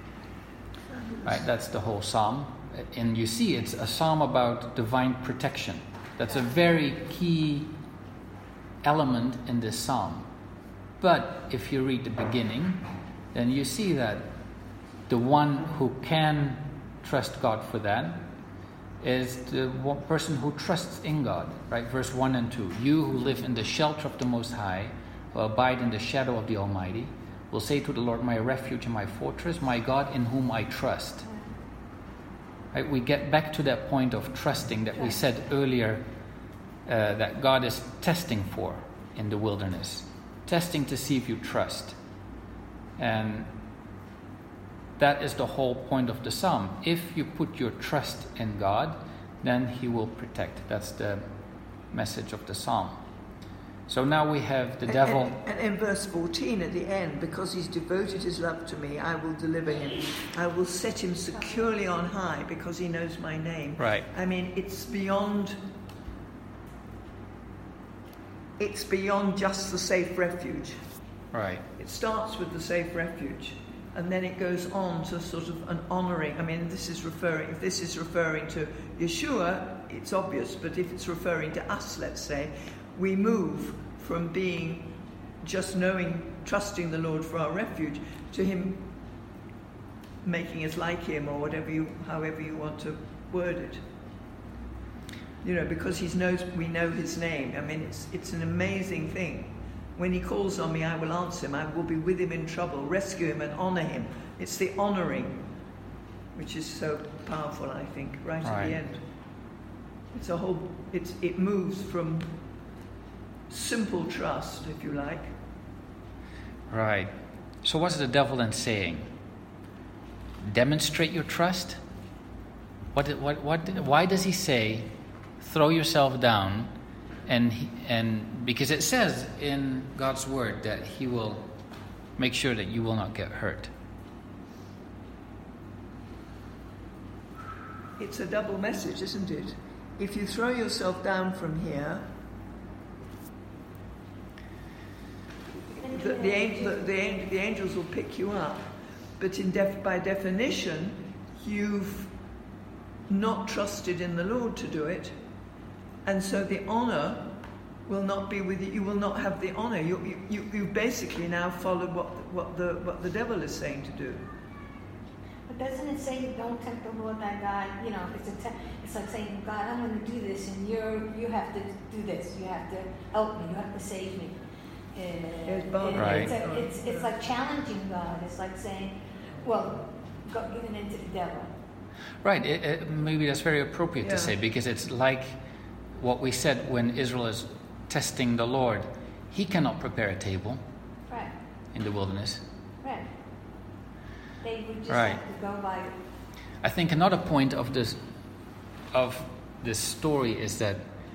Right, that's the whole psalm. And you see, it's a psalm about divine protection. That's a very key element in this psalm. But if you read the beginning, then you see that the one who can trust God for that is the one person who trusts in God. Right, verse one and two. You who live in the shelter of the Most High, who abide in the shadow of the Almighty, will say to the Lord, my refuge and my fortress, my God in whom I trust. Right, we get back to that point of trusting that we said earlier, uh, that God is testing for in the wilderness. Testing to see if you trust. And that is the whole point of the psalm. If you put your trust in God, then he will protect. That's the message of the psalm. So now we have the And- devil. And, and in verse fourteen at the end, because he's devoted his love to me, I will deliver him. I will set him securely on high because he knows my name. Right. I mean, it's beyond. It's beyond just the safe refuge. Right. It starts with the safe refuge, and then it goes on to sort of an honouring. I mean, this is referring. If this is referring to Yeshua, it's obvious. But if it's referring to us, let's say, we move from being just knowing, trusting the Lord for our refuge, to him making us like him, or whatever you, however you want to word it. You know, because he knows, we know his name. I mean, it's it's an amazing thing. When he calls on me, I will answer him. I will be with him in trouble, rescue him and honour him. It's the honouring which is so powerful, I think, right, at Right. the end. It's a whole, it's, it moves from simple trust, if you like. Right. So what's the devil then saying? Demonstrate your trust? What, what, what, why does he say, throw yourself down, and, he, and because it says in God's word that he will make sure that you will not get hurt. It's a double message, isn't it? If you throw yourself down from here, the, the, an- the, the, an- the angels will pick you up. But in def, by definition, you've not trusted in the Lord to do it. And so the honour will not be with you. You will not have the honour. You, you, you, you basically now followed what, what, the, what the devil is saying to do. But doesn't it say, don't tempt the Lord thy God? You know, it's a te- it's like saying, God, I'm going to do this, and you're you have to do this. You have to help me. You have to save me. Uh, Yes, Bob. it- Right. It's, a, it's it's like challenging God. It's like saying, well, go, giving in to the devil. Right, it, it, maybe that's very appropriate Yeah. to say, because it's like what we said when Israel is testing the Lord. He cannot prepare a table Right. in the wilderness. Right. They would just Right. have to go by. I think another point of this of this story is that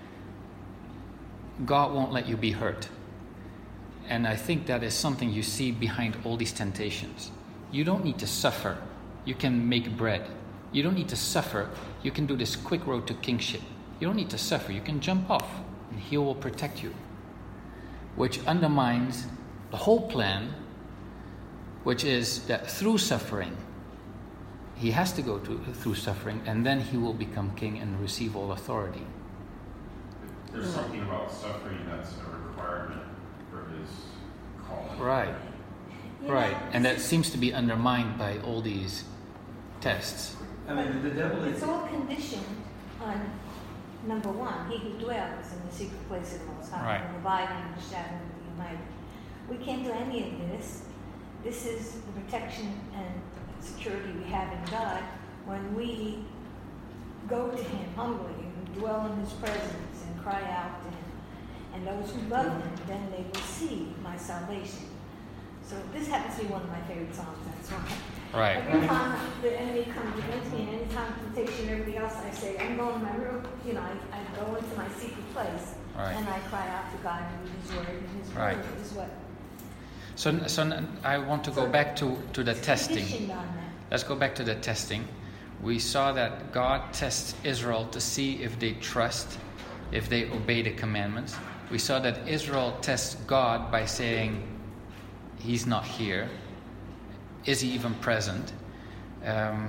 God won't let you be hurt. And I think that is something you see behind all these temptations. You don't need to suffer. You can make bread. You don't need to suffer. You can do this quick road to kingship. You don't need to suffer. You can jump off and he will protect you. Which undermines the whole plan, which is that through suffering, he has to go to, through suffering, and then he will become king and receive all authority. There's something about suffering that's a requirement for his calling. Right, You know, right. And that this is- seems to be undermined by all these tests. I mean, the devil is. It's all conditioned on, number one, he who dwells in the secret place of the Most High, Right. and abide under the shadow of the Almighty. We can't do any of this. This is the protection and security we have in God when we go to him humbly and dwell in his presence and cry out to him. And those who love him, then they will see my salvation. So this happens to be one of my favorite songs, that's why. Right. Every time the enemy comes against me, and any time temptation, everybody else, I say, I'm going to my real, you know, I, I go into my secret place, Right. and I cry out to God and read his word, and his Right. word is what So, so I want to go back to, to the testing. conditioned on that. Let's go back to the testing. We saw that God tests Israel to see if they trust, if they obey the commandments. We saw that Israel tests God by saying, he's not here. Is he even present? Um,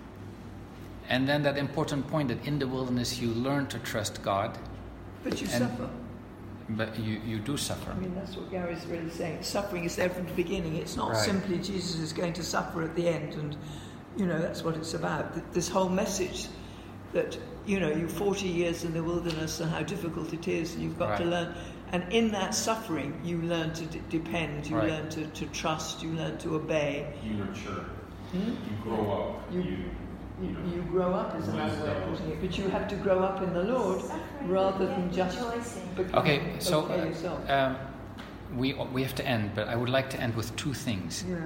and then that important point that in the wilderness you learn to trust God, But you And- suffer. but you, you do suffer. I mean, that's what Gary's really saying. Suffering is there from the beginning. It's not Right. simply Jesus is going to suffer at the end, and, you know, that's what it's about. Th- This whole message that, you know, you're forty years in the wilderness and how difficult it is, and you've got to Right. learn. And in that suffering, you learn to d- depend, you Right. learn to, to trust, you learn to obey. You mature. Hmm? You grow up. You- You, You, you know, you grow up, is another way of putting it. But you have to grow up in the Lord Suffering, rather yet than just rejoicing. become Okay, so okay yourself. uh, um, we, we have to end, but I would like to end with two things. Yeah.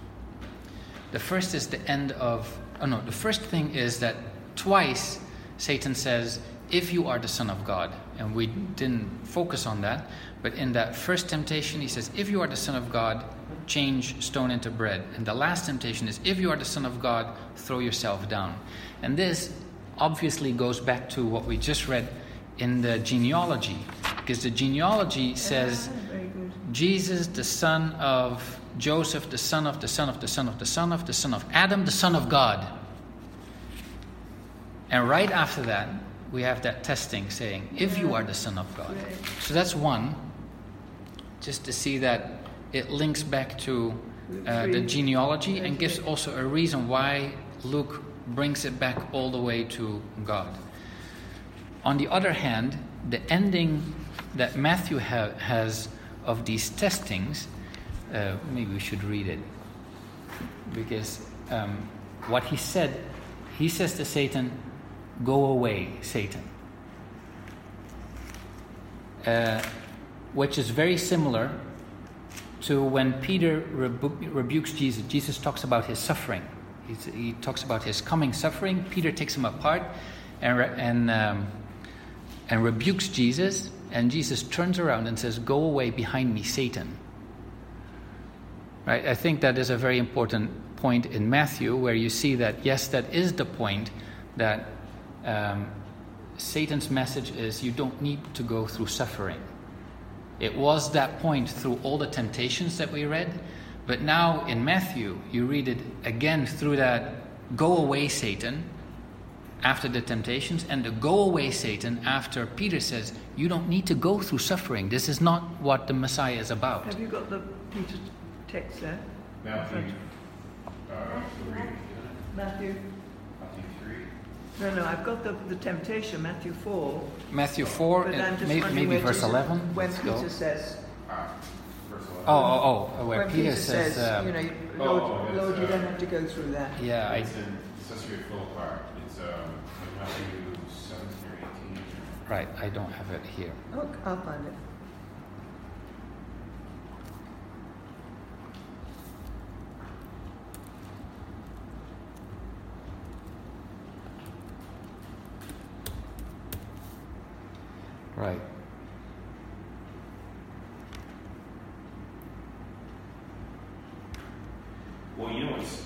The first is the end of, oh no, the first thing is that twice Satan says, if you are the Son of God, and we didn't focus on that, but in that first temptation he says, if you are the Son of God, change stone into bread. And the last temptation is, if you are the Son of God, throw yourself down. And this obviously goes back to what we just read in the genealogy, because the genealogy says, Yeah, very good. Jesus, the son of Joseph, the son of the son of the son of the son of the son of Adam, the son of God. And right after that, we have that testing saying, if you are the Son of God. Right. So that's one, just to see that it links back to uh, the genealogy and gives also a reason why Luke brings it back all the way to God. On the other hand, the ending that Matthew ha- has of these testings, uh, maybe we should read it, because um, what he said, he says to Satan, "Go away, Satan." Uh, which is very similar to when Peter rebu- rebukes Jesus. Jesus talks about his suffering. He's, he talks about his coming suffering. Peter takes him apart and re- and um, and rebukes Jesus. And Jesus turns around and says, "Go away behind me, Satan." Right? I think that is a very important point in Matthew, where you see that, yes, that is the point, that um, Satan's message is you don't need to go through suffering. It was that point through all the temptations that we read, but now in Matthew, you read it again through that "Go away, Satan," after the temptations, and the "Go away, Satan" after Peter says, you don't need to go through suffering. This is not what the Messiah is about. Have you got the Peter text there? Matthew, uh, three. Matthew? Matthew three. No, no, I've got the, the temptation, Matthew four. Matthew four, But I'm just maybe, wondering maybe where verse Jesus- eleven. When Let's Peter go. says, Ah, verse eleven. Oh, oh, oh, where when Peter, Peter says, uh, you know, Oh, Lord, oh, it's, Lord, you uh, don't have to go through that. yeah, I, It's in Caesarea Philippi. It's um, in Matthew seventeen or eighteen. right, I don't have it here. Oh, I'll find it. Right. Well, you know what's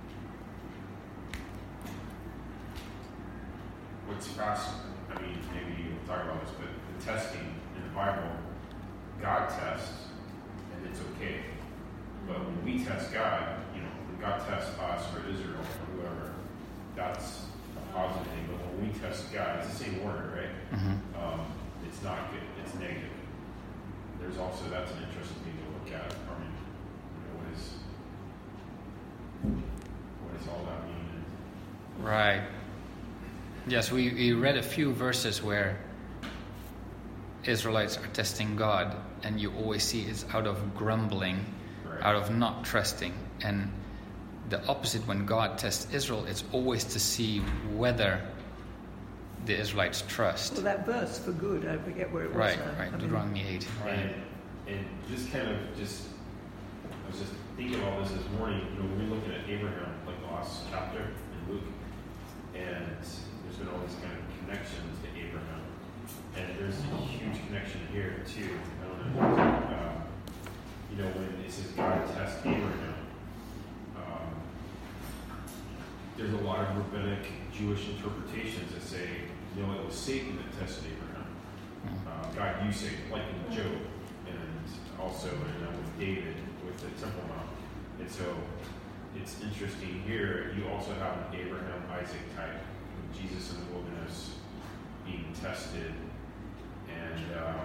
what's fascinating. I mean, maybe you'll talk about this, but the testing in the Bible, God tests, and it's okay. But when we test God, you know, when God tests us or Israel or whoever, that's a positive thing. But when we test God, it's the same word, right? Mm-hmm. Um, it's not good. It's negative. There's also, that's an interesting thing to look at. I mean, you know, what is what does all that mean? Right. Yes, we, we read a few verses where Israelites are testing God, and you always see it's out of grumbling, Right. out of not trusting. And the opposite, when God tests Israel, it's always to see whether the Israelites trust. Well, that verse for good, I forget where it was Right, now. right, I mean, Deuteronomy eight. Right. And, and just kind of just, I was just thinking about this this morning. You know, when we're looking at Abraham, like the last chapter in Luke, and there's been all these kind of connections to Abraham, and there's a huge connection here too. I don't know. Um, you know, when it says God tests Abraham, um, there's a lot of rabbinic Jewish interpretations that say, you know, it was Satan that tested Abraham. Uh, God used Satan, like in Job, and also in, uh, with David, with the Temple Mount. And so it's interesting here, you also have an Abraham, Isaac type, with Jesus in the wilderness being tested. And uh,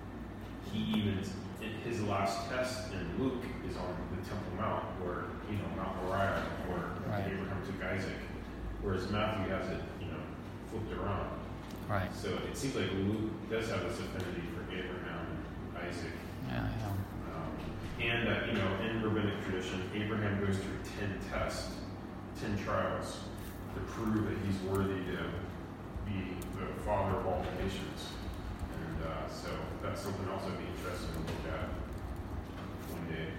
he even, in his last test in Luke is on the Temple Mount, where, you know, Mount Moriah, where Right. Abraham took Isaac. Whereas Matthew has it, you know, flipped around. Right. So it seems like Luke does have this affinity for Abraham and Isaac. Yeah, yeah. Um, and, uh, you know, in rabbinic tradition, Abraham goes through ten tests, ten trials to prove that he's worthy to be the father of all the nations. And uh, so that's something else that'd be interesting to look at one day.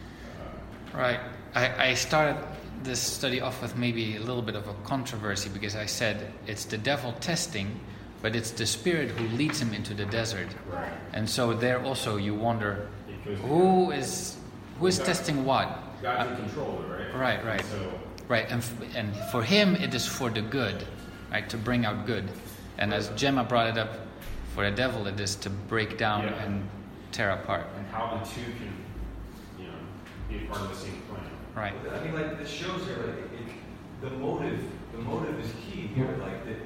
Uh, Right. I, I started this study off with maybe a little bit of a controversy, because I said it's the devil testing, but it's the Spirit who leads him into the desert. right. And so there also you wonder, It goes who is who is God- testing what? God's in control of it, right? Right, right. So Right, and f- and for him it is for the good, right, to bring out good. And as Gemma brought it up, for the devil it is to break down Yeah. and tear apart. and how the two can, you know, be a part of the same plan. Right. I mean, like, this shows here, like, it, the motive, the motive is key here. Like, the,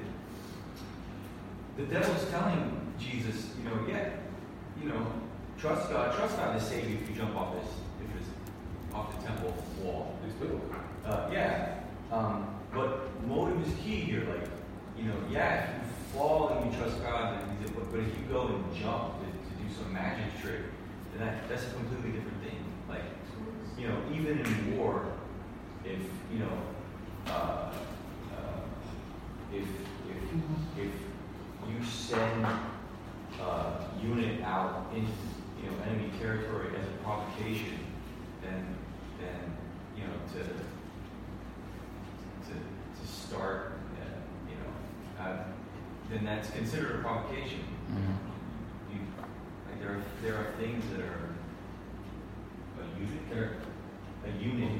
the devil's telling Jesus, you know, yeah, you know, trust God, trust God to save you if you jump off this, if it's off the temple wall. It's biblical. Uh, yeah, um, but motive is key here. Like, you know, yeah, if you fall and you trust God, then he's- but, but if you go and jump to, to do some magic trick, then that, that's a completely different thing. Like, you know, even in war, if, you know, uh, uh, if if if you send uh, unit out into you know enemy territory as a provocation, then then you know to to to start uh, you know uh, then that's considered a provocation. Mm-hmm. You, like there are there are things that are a unit there a unit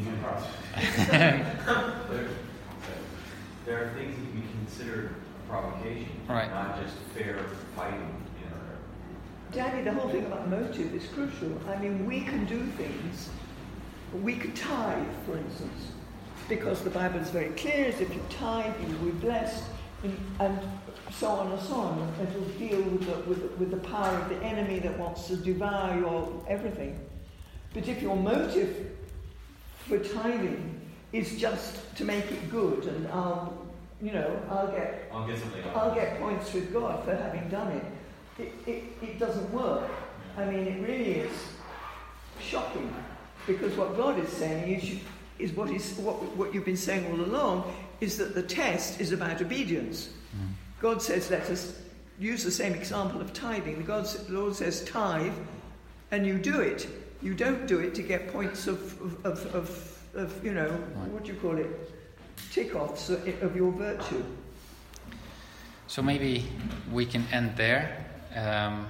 there, there are things that can be considered a provocation, right. not just fair fighting. You know. Daddy, the whole thing about motive is crucial. I mean, we can do things. We could tithe, for instance, because the Bible is very clear, as if you tithe, you will be blessed, and, and so on and so on. It will deal with the, with, the, with the power of the enemy that wants to devour your everything. But if your motive for tithing is just to make it good, and I'll, you know, I'll get, I'll get something. I'll get points with God for having done it. It, it, it doesn't work. I mean, it really is shocking, because what God is saying is, you, is what is what what you've been saying all along, is that the test is about obedience. Mm. God says, let us use the same example of tithing. God, the Lord says, tithe, and you do it. You don't do it to get points of of of, of, of you know, right. What do you call it? Tick-offs of your virtue. So maybe we can end there. Um,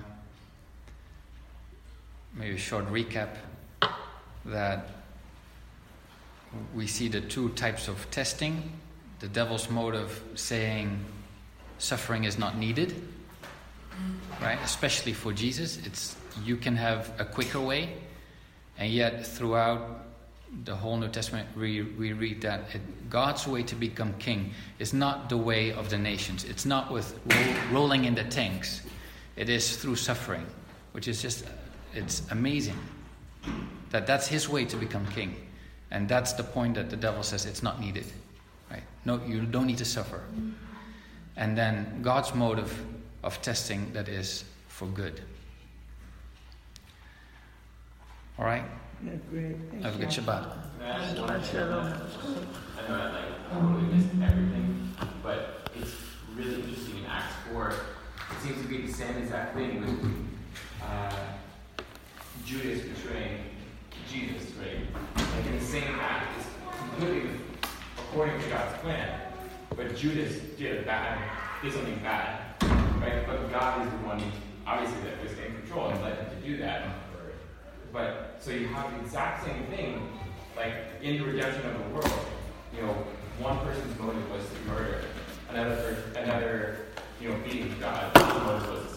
maybe a short recap that we see the two types of testing. The devil's motive saying suffering is not needed, right? Especially for Jesus. It's you can have a quicker way, and yet throughout the whole New Testament we, we read that it, God's way to become king is not the way of the nations. It's not with ro- rolling in the tanks. It is through suffering, which is just, it's amazing that that's his way to become king. And that's the point that the devil says it's not needed, right? No, you don't need to suffer. And then God's motive of testing that is for good. All right? Yeah, great. Thank Have a you. good Shabbat. I know I Shalom. I like totally missed everything, but it's really interesting in Acts four. It seems to be the same exact thing with uh, Judas betraying Jesus, right? Like in the same act, it's completely according to God's plan. But Judas did a bad, did something bad, right? But God is the one, obviously, that was in control and led him to do that. But so you have the exact same thing, like in the redemption of the world. You know, one person's motive was to murder, another, another, you know, beating God. His motive was